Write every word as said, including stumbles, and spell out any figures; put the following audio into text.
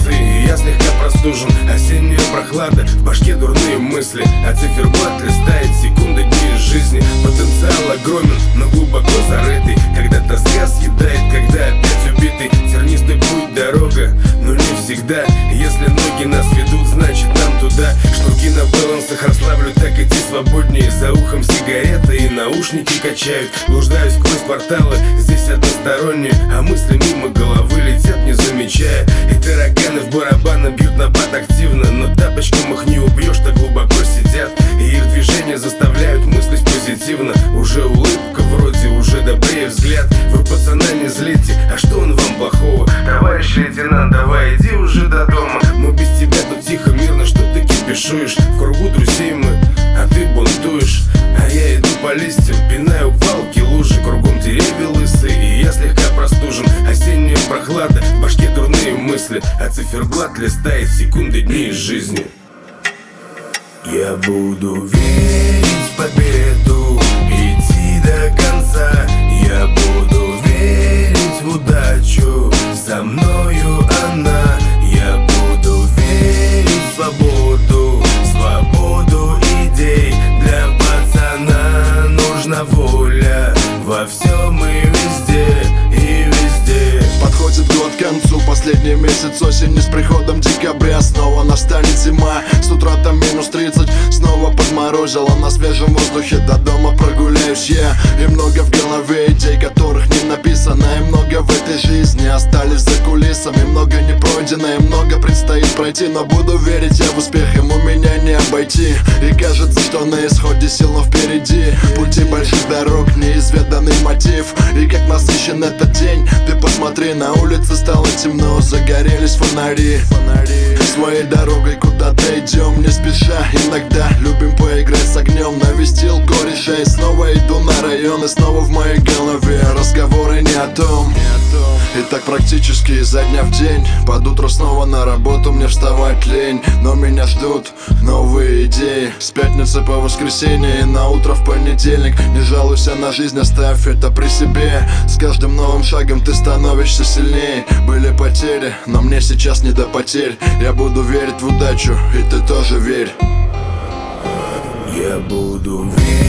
лысы, и я слегка простужен. Осенняя прохлада, в башке дурные мысли, а циферблат листает секунды дней из жизни. Потенциал огромен, но глубоко зарытый, когда тоска съедает, когда опять убитый. Тернистый путь, дорога, но не всегда. Если ноги нас ведут, значит нам туда. Шнурки на балансах расслаблю, так идти свободнее. За ухом сигарета и наушники качают. Блуждаю сквозь порталы, здесь односторонние, а мысли мимо головы летят, не замечая. И тараканы в барабаны бьют на бат активно, но тапочком их не убьешь, так глубоко сидят. И их движения заставляют мыслить позитивно. Уже улыбка вроде, уже добрее взгляд. Вы, пацана, не злите, а что он вам плохого? Товарищ лейтенант, давай иди уже до дома. Мы без тебя тут тихо, мирно, что ты кипишуешь. В кругу друзей мы, а ты бунтуешь. А я иду по листьям, пинаю палки, лужи. Кругом деревья лысые, и я слегка простужен. Осенняя прохлада, в башке дурные мысли, а циферблат листает секунды дней из жизни. Я буду верить в победу, идти до конца. Я буду верить в удачу, со мною она. Я буду верить в свободу, свободу идей. Для пацана нужна воля во всем и везде, и везде. Подходит год к концу, последний месяц осени. С приходом декабря снова настанет зима. С утра там минус тридцать, снова подморозило. На свежем воздухе до дома прогуляюсь я. И много в голове идей, которых не написано. И много в этой жизни остались за кулисами. Много не пройдено, и много предстоит пройти. Но буду верить я в успех, ему меня не обойти. И кажется, что на исходе сил, но впереди пути больших дорог, неизведанный мотив. И как насыщен этот день, ты посмотри, на улице стало темно, загорелись фонари. Своей дорогой куда-то идем, не спеша. Иногда любим поиграть с огнем. Навестил кореша и снова иду на район. И снова в моей голове разговоры не о том. И так практически изо дня в день. Под утро снова на работу, мне вставать лень. Но меня ждут новые идеи. С пятницы по воскресенье и на утро в понедельник. Не жалуйся на жизнь, оставь это при себе. С каждым новым шагом ты становишься сильнее. Были потери, но мне сейчас не до потерь. Я буду верить в удачу, и ты тоже верь. Я буду верить